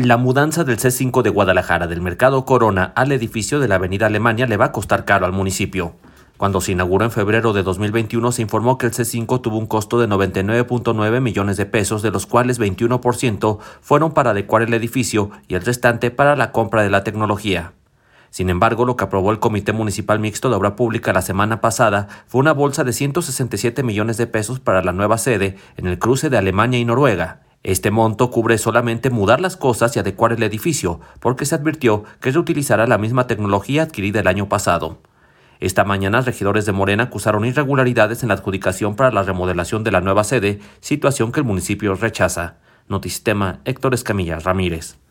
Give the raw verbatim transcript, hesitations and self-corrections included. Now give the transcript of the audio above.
La mudanza del C cinco de Guadalajara del Mercado Corona al edificio de la Avenida Alemania le va a costar caro al municipio. Cuando se inauguró en febrero de dos mil veintiuno, se informó que el C cinco tuvo un costo de noventa y nueve punto nueve millones de pesos, de los cuales veintiuno por ciento fueron para adecuar el edificio y el restante para la compra de la tecnología. Sin embargo, lo que aprobó el Comité Municipal Mixto de Obra Pública la semana pasada fue una bolsa de ciento sesenta y siete millones de pesos para la nueva sede en el cruce de Alemania y Noruega. Este monto cubre solamente mudar las cosas y adecuar el edificio, porque se advirtió que reutilizará la misma tecnología adquirida el año pasado. Esta mañana, regidores de Morena acusaron irregularidades en la adjudicación para la remodelación de la nueva sede, situación que el municipio rechaza. Notisistema, Héctor Escamilla Ramírez.